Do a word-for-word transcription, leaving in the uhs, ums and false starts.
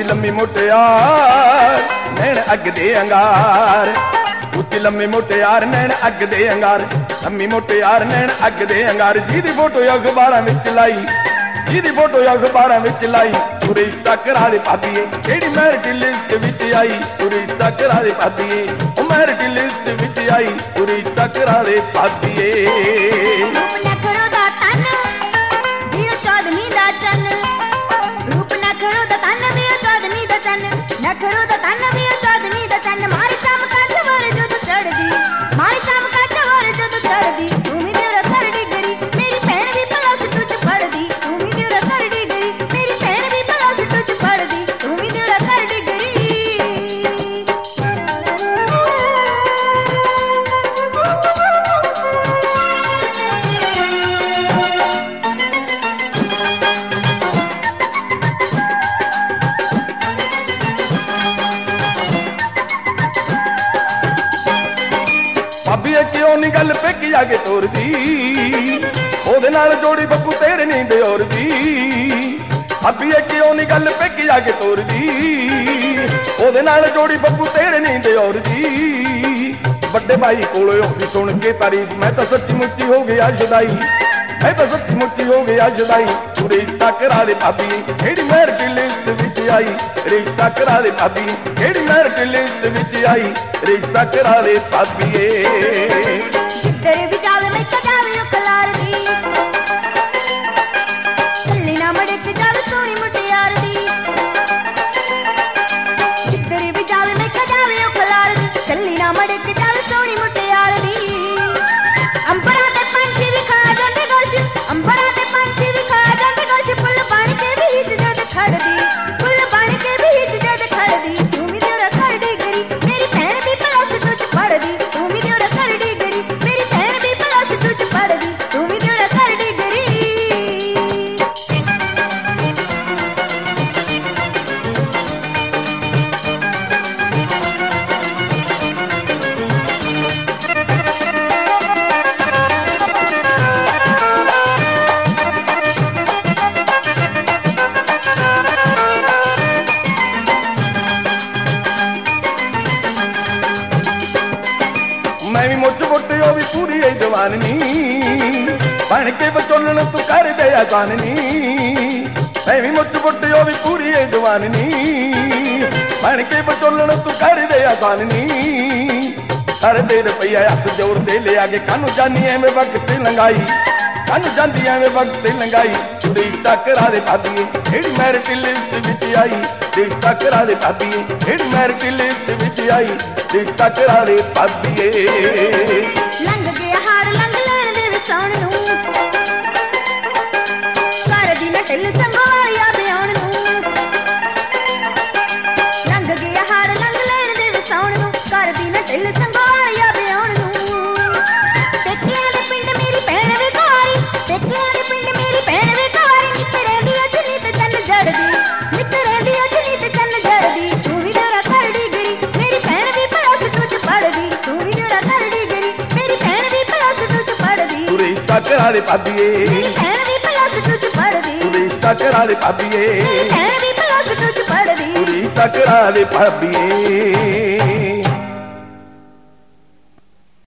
लम्मी मुटियार नैन अग दे अंगार, उच्ची लम्मी मुटियार नैन अग दे अंगार, लम्मी मुटियार नैन अग दे अंगार। जिहदी फोटो अखबारां विच लाई, जिहदी फोटो अखबारां विच लाई, तू रिश्ता करा दे भाबीए जेहड़ी मैरिट लिस्ट विच आई, तू रिश्ता करा दे भाबीए ओ मैरिट लिस्ट विच आई, तू रिश्ता करा दे भाबीए। नखरो दा तन वी चांदनी दा चन्न, मारी चमका चवर जदों चढ़दी, मारी चमका चवर जदों चढ़दी। तू भी तेरा सरडी गरी मेरी भैन भी प्लस टू च पढ़दी, तू भी तेरा सरडी गरी मेरी भैन भी प्लस टू च पढ़दी, तू भी तेरा सरडी गरी। भाबीए क्यों नी गल पेकी जाके तोरदी, ओदे नाल जोड़ी बब्बू तेरे नी दियोर दी। भाबीए क्यों नी गल पेकी जाके तोरदी, ओदे नाल जोड़ी बब्बू तेरे नी दियोर दी। बड़े भाई कोलों ओदी सुन के तारीफ मैं तो सच्ची मुच्ची हो गया जुदाई, मैं तो सच्ची मुच्ची हो गया जुदाई। तू रिश्ता करा दे भाबीए जेहड़ी मैरिट लिस्ट विच आई, रिश्ता करा दे भाबीए जेहड़ी मैरिट लिस्ट विच आई, रिश्ता करा दे भाबीए। तेरे भी जावे मैं कजावे कलार दी, चली ना मड़क जावे सोनी मुटियार दी। तेरे भी जावे मैं कजावे कलार दी, चली ना मड़क जावे सोनी मुटियार दी। अंबरा ते पंछी भी खा जांदे गोश, अंबरा ते पंछी भी खा जांदे गोश, फुल बन के भी हिच जद खड़दी, फुल बन के भी हिच जद खड़दी। तू भी तेरा सरडी गरी मेरी भैन भी प्लस टू च पढ़दी, तू भी तेरा सरडी गरी मेरी भैन भी प्लस टू च पढ़दी, तू भी तेरा सरडी गरी। मैं भी मुझ मुट्टे हो भी पूरी है जवानी, बन के बचोलन तू कर दे आसानी। मैं भी मुझ मुट्टे हो भी पूरी है जवानी, बन के बचोलन तू कर दे आसानी। सर दे रुपया हथ जोड़ दे ले आगे, कानू जानी एवें वक्त लंघाई, कानू जानी एवें वक्त लंघाई। तू रिश्ता करा दे भाबीए जेहड़ी मैरिट लिस्ट विच आई, रिश्ता करा दे भाबीए जेहड़ी मैरिट लिस्ट विच आई, रिश्ता करा दे भाबीए। लंघ गया हाड़ लंघ लैण दे वसाउण नूं, कर दी ना ढिल संगवालिया ब्याउण नूं। लंघ गया हाड़ लंघ लैण दे वसाउण नूं, कर दी ना ढिल संगवालिया ब्याउण नूं। पेकिਆਂ ਦੇ ਪਿੰਡ ਮੇਰੀ ਭੈਣ ਵੇ ਕੁਆਰੀ, पेकिਆਂ ਦੇ ਪਿੰਡ ਮੇਰੀ ਭੈਣ ਵੇ ਕੁਆਰੀ। ਨਿੱਤ ਰਹਿੰਦੀ ਅੱਜ ਨੀਤ ਚੰਨ ਜੜਦੀ, ਨਿੱਤ ਰਹਿੰਦੀ ਅੱਜ ਨੀਤ ਚੰਨ ਜੜਦੀ। ਤੂੰ ਵੀ ਤੇਰਾ ਸਰਡੀ ਗਰੀ ਮੇਰੀ ਭੈਣ ਵੀ ਪਲਸ ਟੂ ਚ ਪੜਦੀ, ਤੂੰ ਵੀ ਤੇਰਾ ਸਰਡੀ ਗਰੀ ਮੇਰੀ ਭੈਣ ਵੀ ਪਲਸ ਟੂ ਚ ਪੜਦੀ। तू रिश्ता करा दे भाबीए, मेरी भैन भी प्लस टू च पढ़दी, तू रिश्ता करा दे भाबीए, मेरी भैन भी प्लस टू च पढ़दी। तू रिश्ता करा दे भाबीए।